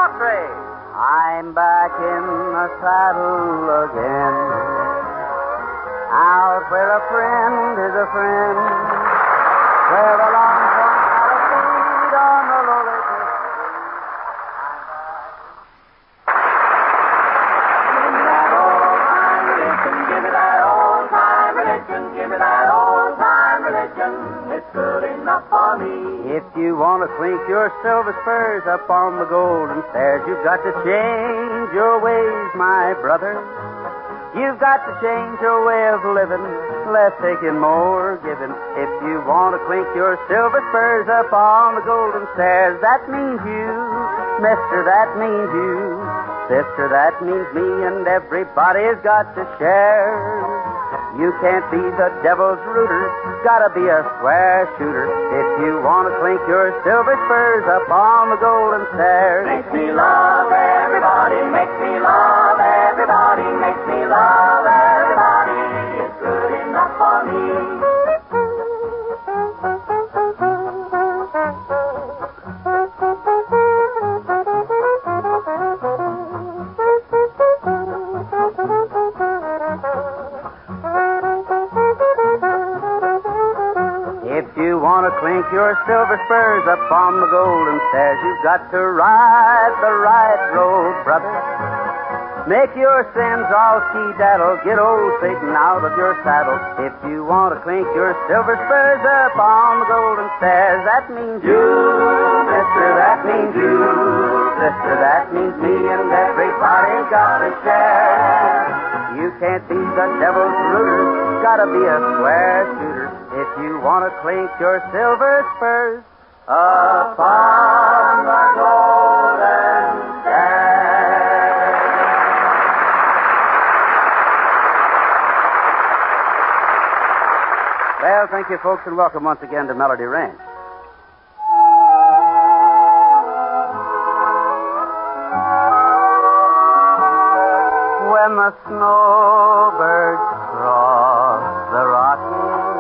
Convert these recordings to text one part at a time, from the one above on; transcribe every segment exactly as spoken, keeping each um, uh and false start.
Daughtry. I'm back in the saddle again, out where a friend is a friend, where the long point out of feed on the lowly Give me that old-time religion, give me that old-time religion, it's good enough for me. If you want to clink your silver spurs up on the golden stairs, you've got to change your ways, my brother. You've got to change your way of living, less taking, more giving. If you want to clink your silver spurs up on the golden stairs, that means you, mister, that means you. Sister, that means me, and everybody's got to share. You can't be the devil's rooter, gotta be a square shooter. If you want to clink your silver spurs up on the golden stairs. Makes me love everybody, makes me love everybody, makes me love everybody. It's good enough for me. Clink your silver spurs up on the golden stairs. You've got to ride the right road, brother. Make your sins all ski-daddle. Get old Satan out of your saddle. If you want to clink your silver spurs up on the golden stairs, that means you, mister, that means you. Sister, that means me, and everybody's got to share. You can't be the devil's rooter, gotta be a square shooter. If you want to clink your silver spurs upon the golden stairs. Well, thank you, folks, and welcome once again to Melody Ranch. When the snowbirds cross the Rockies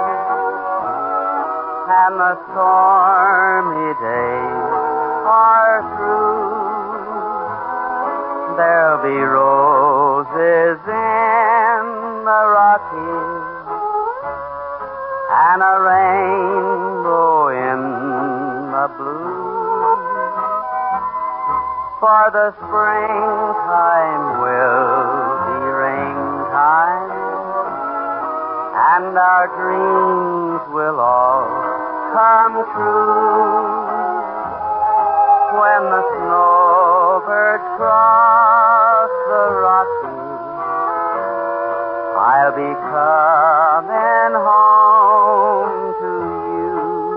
and the stormy days are through, there'll be roses in the Rockies and a rainbow in the blue. For the springtime will be rain-time, and our dreams will all come true. When the snowbirds cross the Rockies, I'll be coming home to you.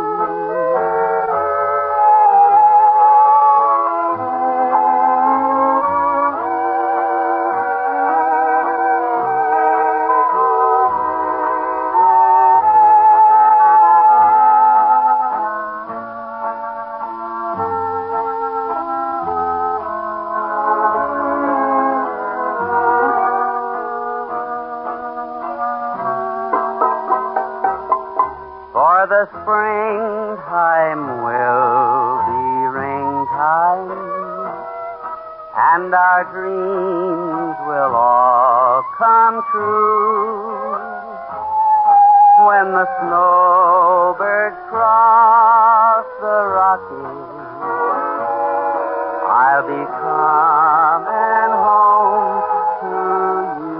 The springtime will be ring-time, and our dreams will all come true. When the snowbirds cross the Rockies, I'll be coming home to you.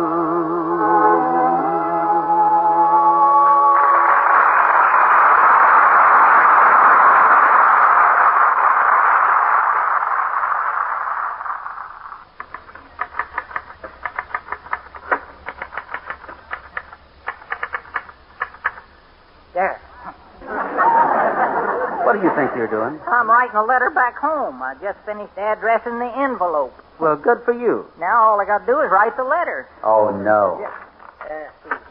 There. What do you think you're doing? I'm writing a letter back home. I just finished addressing the envelope. Well, good for you. Now all I got to do is write the letter. Oh, no. Yeah. Uh, see here.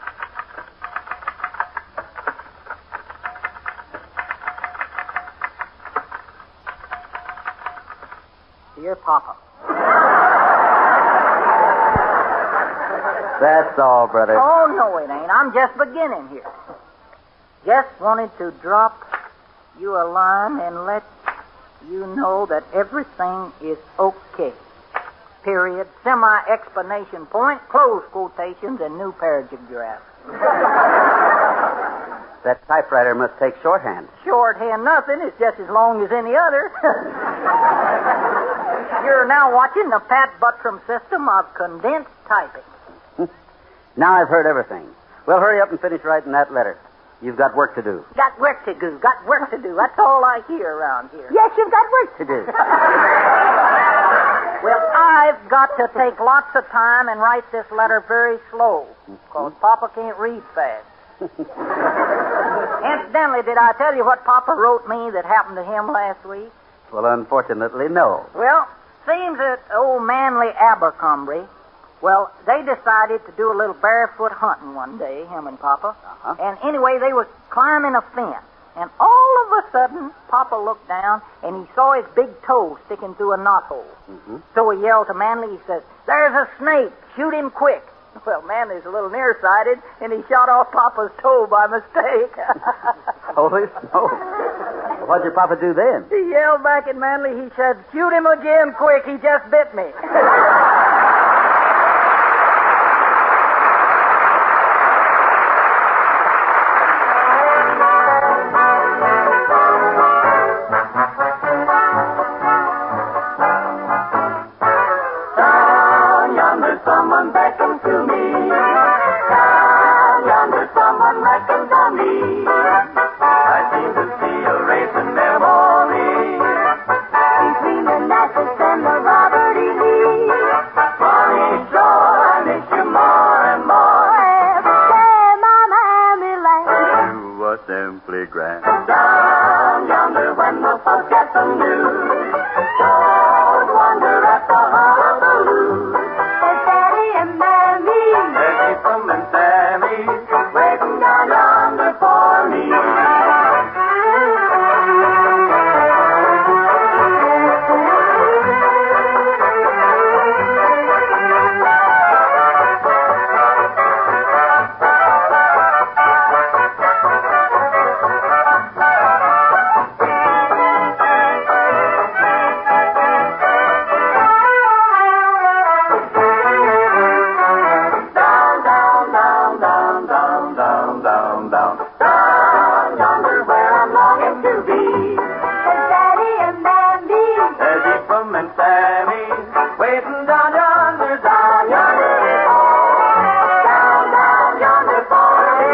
Dear Papa. That's all, brother. Oh, no, it ain't. I'm just beginning here. Just wanted to drop you a line and let you know that everything is okay. Period. Semi-explanation point, close quotations, and new paragraph. That typewriter must take shorthand. Shorthand nothing. It's just as long as any other. You're now watching the Pat Buttram system of condensed typing. Now I've heard everything. Well, hurry up and finish writing that letter. You've got work to do. Got work to do. Got work to do. That's all I hear around here. Yes, you've got work to do. Well, I've got to take lots of time and write this letter very slow, because Papa can't read fast. Incidentally, did I tell you what Papa wrote me that happened to him last week? Well, unfortunately, no. Well, seems that old Manly Abercrombie, well, they decided to do a little barefoot hunting one day, him and Papa. Uh-huh. And anyway, they was climbing a fence. And all of a sudden, Papa looked down, and he saw his big toe sticking through a knothole. Mm-hmm. So So he yelled to Manly, he says, "There's a snake. Shoot him quick." Well, Manly's a little nearsighted, and he shot off Papa's toe by mistake. holy smoke. What'd your Papa do then? He yelled back at Manly, he said, "Shoot him again quick. He just bit me." Down yonder, someone beckons to me. Down yonder, someone reckons on me. I seem to see a racing memory between the Natchez and the Robert E. Lee. Funny shore, I miss you more and more. Every day my mammy laughed. You were simply grand. Down yonder, when the folks get the news, don't wonder at the hullabaloo. There's Daddy and Mammy. There's Ephraim and Sammy waiting down yonder for me. Down, down, down, down, down, down, down, down. Down yonder where I'm longing to be. There's Daddy and Mammy. There's Ephraim and Sammy waiting down yonder, down yonder. Down, down yonder for me.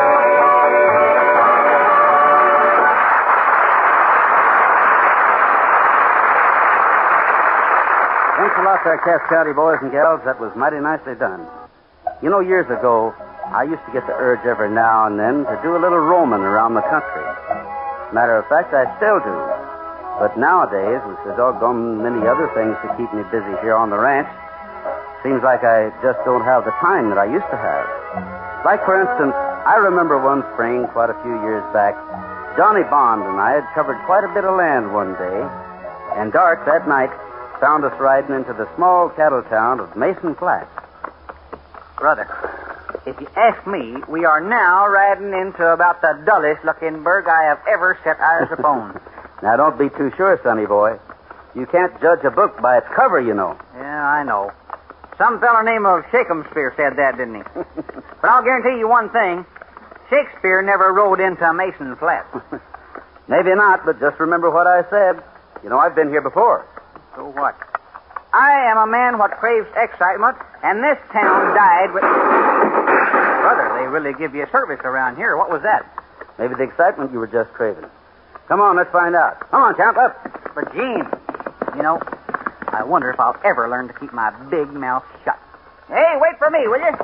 Thanks a lot there, Cass County boys and gals. That was mighty nicely done. You know, years ago, I used to get the urge every now and then to do a little roaming around the country. Matter of fact, I still do. But nowadays, with the doggone many other things to keep me busy here on the ranch, seems like I just don't have the time that I used to have. Like, for instance, I remember one spring, quite a few years back, Johnny Bond and I had covered quite a bit of land one day, and dark that night found us riding into the small cattle town of Mason Flats. Brother, if you ask me, we are now riding into about the dullest looking burg I have ever set eyes upon. Now, don't be too sure, sonny boy. You can't judge a book by its cover, you know. Yeah, I know. Some feller named of Shakespeare said that, didn't he? But I'll guarantee you one thing. Shakespeare never rode into Mason Flats. Maybe not, but just remember what I said. You know, I've been here before. So what? I am a man what craves excitement, and this town died with... Brother, they really give you a service around here. What was that? Maybe the excitement you were just craving. Come on, let's find out. Come on, Count, up. But, Gene, you know, I wonder if I'll ever learn to keep my big mouth shut. Hey, wait for me, will you?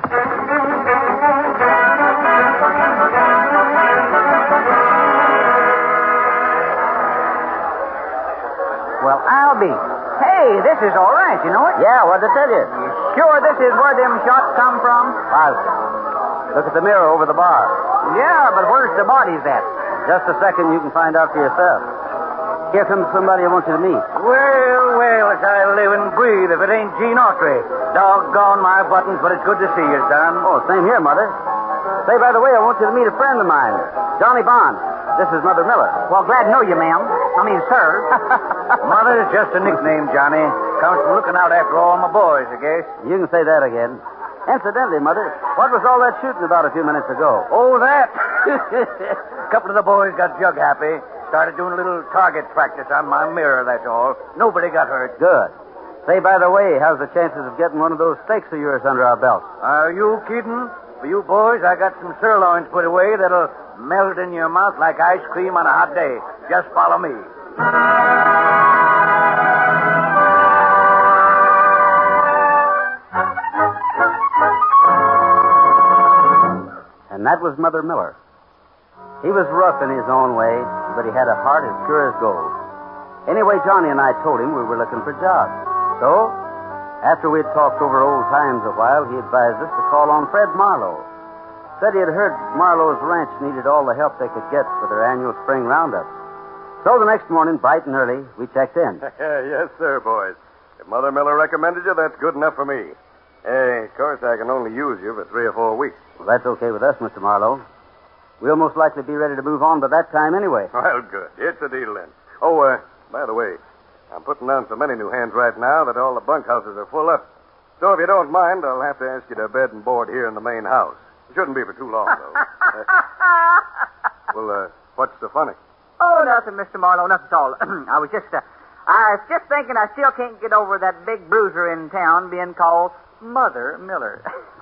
Well, I'll be. Hey, this is all right, you know it? Yeah, what'd I tell you? You sure this is where them shots come from? Positive. Look at the mirror over the bar. Yeah, but where's the bodies at? Just a second, you can find out for yourself. Here comes somebody I want you to meet. Well, well, as I live and breathe, if it ain't Gene Autry. Doggone my buttons, but it's good to see you, son. Oh, same here, Mother. Say, by the way, I want you to meet a friend of mine, Johnny Bond. This is Mother Miller. Well, glad to know you, ma'am. I mean, sir. Mother's just a nickname, Johnny. Comes from looking out after all my boys, I guess. You can say that again. Incidentally, Mother, what was all that shooting about a few minutes ago? Oh, that? A couple of the boys got jug happy. Started doing a little target practice on my mirror, that's all. Nobody got hurt. Good. Say, by the way, how's the chances of getting one of those steaks of yours under our belt? Are you kidding? For you boys, I got some sirloins put away that'll melt in your mouth like ice cream on a hot day. Just follow me. And that was Mother Miller. He was rough in his own way, but he had a heart as pure as gold. Anyway, Johnny and I told him we were looking for jobs. So, after we'd talked over old times a while, he advised us to call on Fred Marlowe. Said he had heard Marlowe's ranch needed all the help they could get for their annual spring roundup. So the next morning, bright and early, we checked in. Yes, sir, boys. If Mother Miller recommended you, that's good enough for me. Eh, of course, I can only use you for three or four weeks. Well, that's okay with us, Mister Marlowe. We'll most likely be ready to move on by that time anyway. Well, good. It's a deal then. Oh, uh, by the way, I'm putting on so many new hands right now that all the bunkhouses are full up. So if you don't mind, I'll have to ask you to bed and board here in the main house. It shouldn't be for too long, though. uh, well, uh, what's so funny? Oh, nothing, Mister Marlowe, nothing at all. I was just, uh, I was just thinking I still can't get over that big bruiser in town being called Mother Miller.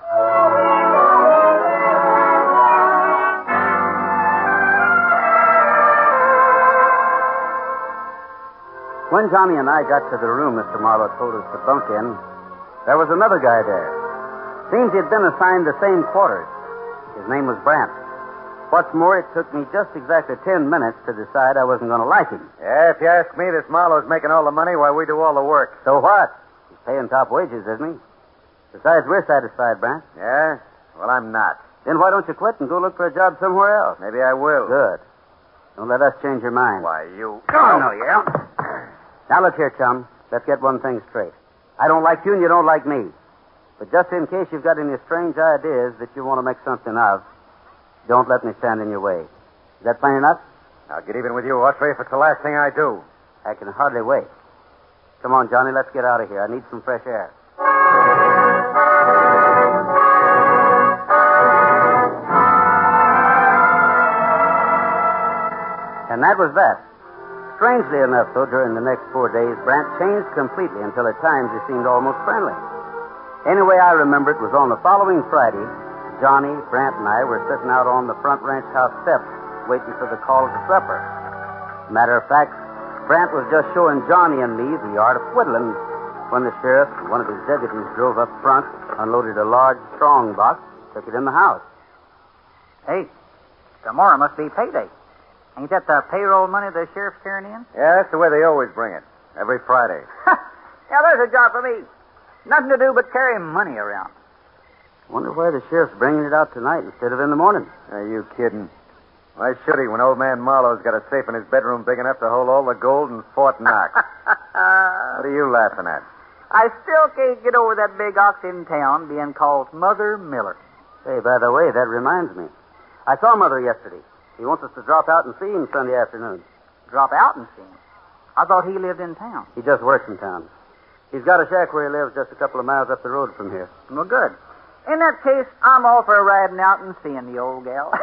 When Johnny and I got to the room Mister Marlowe told us to bunk in, there was another guy there. Seems he'd been assigned the same quarters. His name was Brant. What's more, it took me just exactly ten minutes to decide I wasn't going to like him. Yeah, if you ask me, this Marlowe's making all the money while we do all the work. So what? He's paying top wages, isn't he? Besides, we're satisfied, Brant. Yeah? Well, I'm not. Then why don't you quit and go look for a job somewhere else? Maybe I will. Good. Don't let us change your mind. Why, you... Oh, no, you don't. Now, look here, chum. Let's get one thing straight. I don't like you and you don't like me. But just in case you've got any strange ideas that you want to make something of, don't let me stand in your way. Is that plain enough? I'll get even with you, Autry, if it's the last thing I do. I can hardly wait. Come on, Johnny, let's get out of here. I need some fresh air. And that was that. Strangely enough, though, during the next four days, Brant changed completely until at times he seemed almost friendly. Anyway, I remember it was on the following Friday, Johnny, Brant, and I were sitting out on the front ranch house steps waiting for the call to supper. Matter of fact, Brant was just showing Johnny and me the art of whittling when the sheriff and one of his deputies drove up front, unloaded a large strong box, took it in the house. Hey, tomorrow must be payday. Ain't that the payroll money the sheriff's carrying in? Yeah, that's the way they always bring it. Every Friday. Yeah, there's a job for me. Nothing to do but carry money around. Wonder why the sheriff's bringing it out tonight instead of in the morning. Are you kidding? Why should he when old man Marlowe's got a safe in his bedroom big enough to hold all the gold in Fort Knox? What are you laughing at? I still can't get over that big ox in town being called Mother Miller. Hey, by the way, that reminds me. I saw Mother yesterday. He wants us to drop out and see him Sunday afternoon. Drop out and see him? I thought he lived in town. He just works in town. He's got a shack where he lives just a couple of miles up the road from here. Well, good. In that case, I'm all for riding out and seeing the old gal.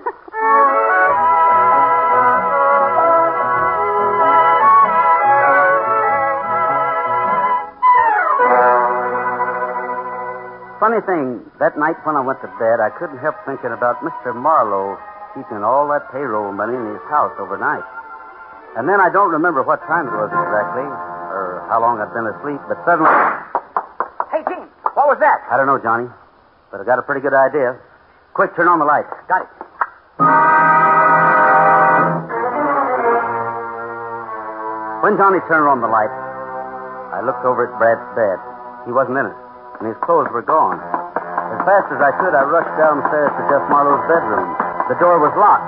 Funny thing, that night when I went to bed, I couldn't help thinking about Mister Marlowe keeping all that payroll money in his house overnight. And then I don't remember what time it was exactly, or how long I'd been asleep, but suddenly... Hey, Gene, what was that? I don't know, Johnny, but I got a pretty good idea. Quick, turn on the light. Got it. When Johnny turned on the light, I looked over at Brad's bed. He wasn't in it, and his clothes were gone. As fast as I could, I rushed downstairs to Jeff Marlowe's bedroom. The door was locked.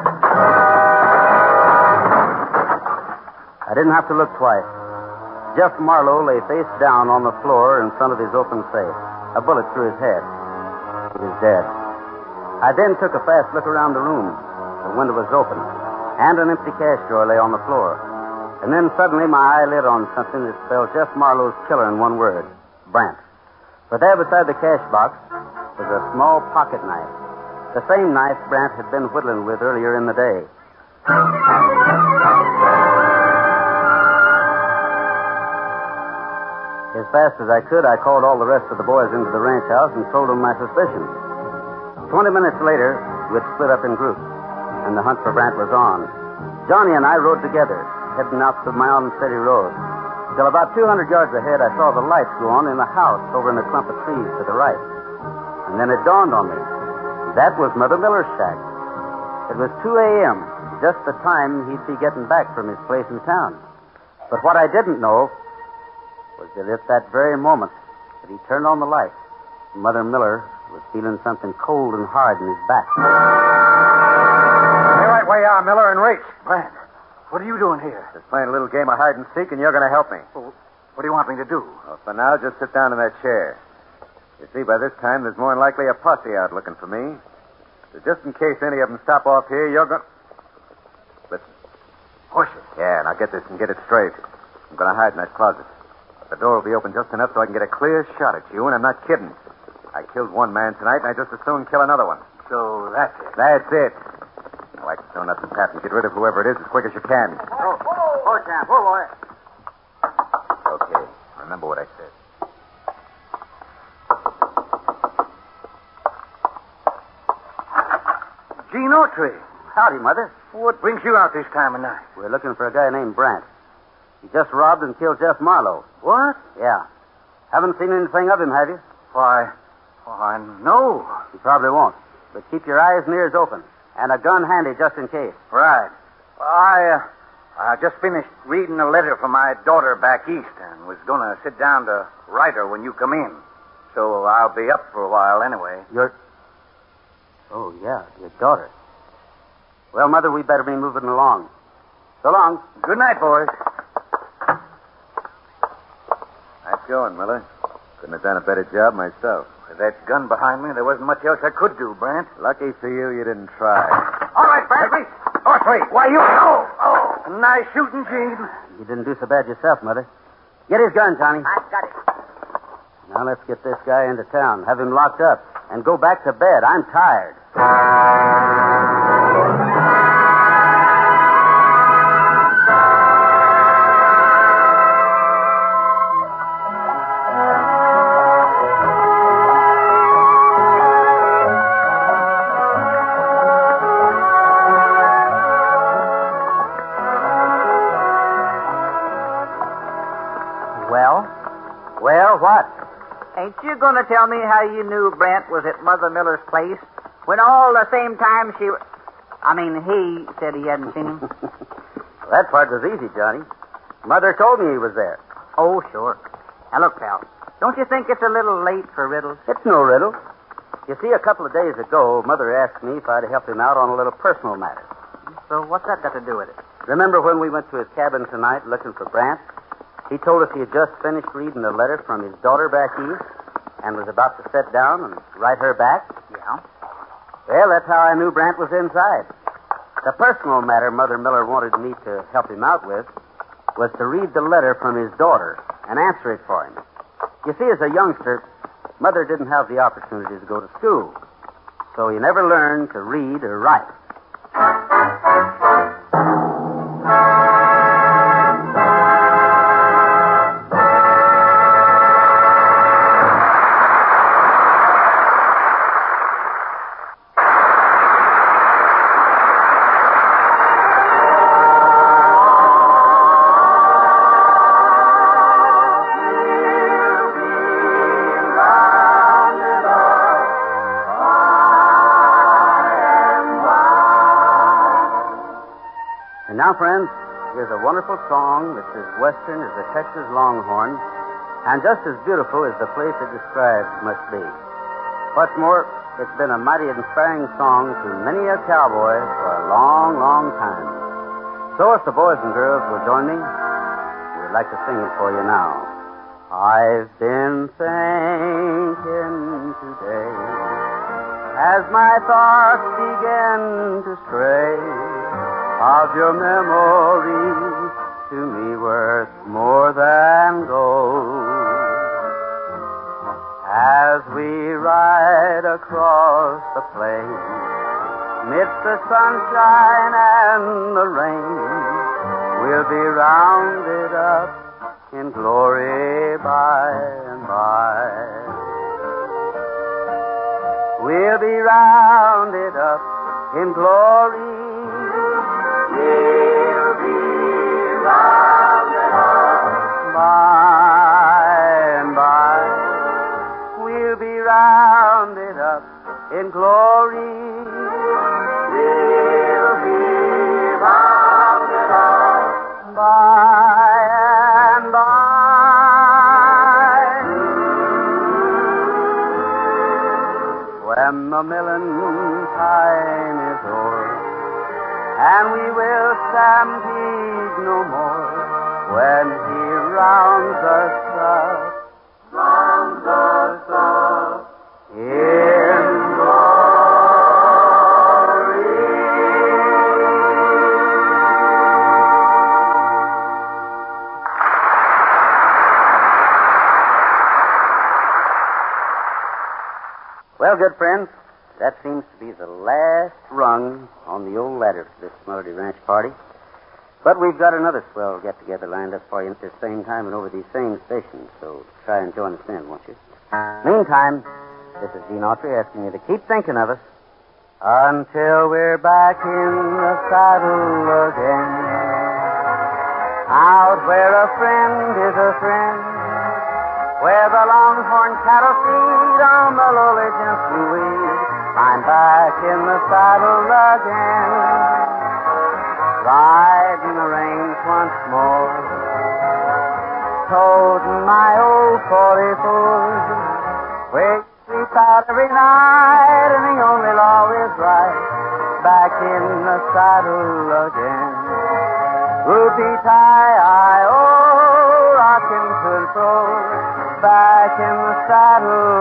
I didn't have to look twice. Jeff Marlowe lay face down on the floor in front of his open safe, a bullet through his head. He was dead. I then took a fast look around the room. The window was open, and an empty cash drawer lay on the floor. And then suddenly my eye lit on something that spelled Jeff Marlowe's killer in one word, Brant. For there beside the cash box was a small pocket knife. The same knife Brant had been whittling with earlier in the day. As fast as I could, I called all the rest of the boys into the ranch house and told them my suspicions. Twenty minutes later, we'd split up in groups, and the hunt for Brant was on. Johnny and I rode together, heading out the Mound City Road. Till about two hundred yards ahead, I saw the lights go on in the house over in a clump of trees to the right. And then it dawned on me. That was Mother Miller's shack. It was two a.m., just the time he'd be getting back from his place in town. But what I didn't know was that at that very moment that he turned on the light, Mother Miller was feeling something cold and hard in his back. Stay right where you are, Miller, and Race. Brant, what are you doing here? Just playing a little game of hide and seek, and you're going to help me. Well, what do you want me to do? Well, for now, just sit down in that chair. You see, by this time, there's more than likely a posse out looking for me. So just in case any of them stop off here, you're going to... Listen. Horses. Yeah, now get this and get it straight. I'm going to hide in that closet. The door will be open just enough so I can get a clear shot at you, and I'm not kidding. I killed one man tonight, and I just as soon kill another one. So that's it. That's it. Now, I can throw nuts and pat and get rid of whoever it is as quick as you can. Oh, oh, champ. Oh, boy. Okay. Remember what I said. Gene Autry. Howdy, Mother. What brings you out this time of night? We're looking for a guy named Brant. He just robbed and killed Jeff Marlowe. What? Yeah. Haven't seen anything of him, have you? Why, why, no. You probably won't. But keep your eyes and ears open. And a gun handy just in case. Right. Well, I, uh, I just finished reading a letter from my daughter back east and was going to sit down to write her when you come in. So I'll be up for a while anyway. Your... Oh, yeah, your daughter. Well, Mother, we better be moving along. So long. Good night, boys. Nice going, Miller. Couldn't have done a better job myself. With that gun behind me, there wasn't much else I could do, Brant. Lucky for you, you didn't try. All right, Brant, wait. Oh, wait. Why, you... Oh, oh. Nice shooting, Gene. You didn't do so bad yourself, Mother. Get his gun, Johnny. I got it. Now let's get this guy into town, have him locked up, and go back to bed. I'm tired. Well? Well, what? Ain't you going to tell me how you knew Brent was at Mother Miller's place when all the same time she... I mean, he said he hadn't seen him? Well, that part was easy, Johnny. Mother told me he was there. Oh, sure. Now, look, pal, don't you think it's a little late for riddles? It's no riddle. You see, a couple of days ago, Mother asked me if I'd help him out on a little personal matter. So what's that got to do with it? Remember when we went to his cabin tonight looking for Brant? He told us he had just finished reading a letter from his daughter back east and was about to sit down and write her back. Yeah? Well, that's how I knew Brant was inside. The personal matter Mother Miller wanted me to help him out with was to read the letter from his daughter and answer it for him. You see, as a youngster, Mother didn't have the opportunity to go to school, so he never learned to read or write. And now, friends, here's a wonderful song that's as western as the Texas Longhorn and just as beautiful as the place it describes must be. What's more, it's been a mighty inspiring song to many a cowboy for a long, long time. So if the boys and girls will join me, we'd like to sing it for you now. I've been thinking today as my thoughts begin to stray of your memories to me worth more than gold. As we ride across the plain, midst the sunshine and the rain, we'll be rounded up in glory by and by. We'll be rounded up in glory. We'll be rounded up by and by. We'll be rounded up in glory. We'll be rounded up by and by. When the milling time is o'er, and we will stampede no more, when he rounds us up, rounds us up in glory. Well, good friends, that seems to be the last rung on the old ladder for this Melody Ranch party. But we've got another swell get-together lined up for you at the same time and over these same stations, so try and join us then, won't you? Meantime, this is Gene Autry asking you to keep thinking of us until we're back in the saddle again. Out where a friend is a friend, where the longhorn cattle feed on the lowly gentle weed, I'm back in the saddle again, riding the range once more, toting my old forty-four, where you sleep out every night and the only law is right, back in the saddle again. Whoopie-tie-I-O, rocking to and fro, back in the saddle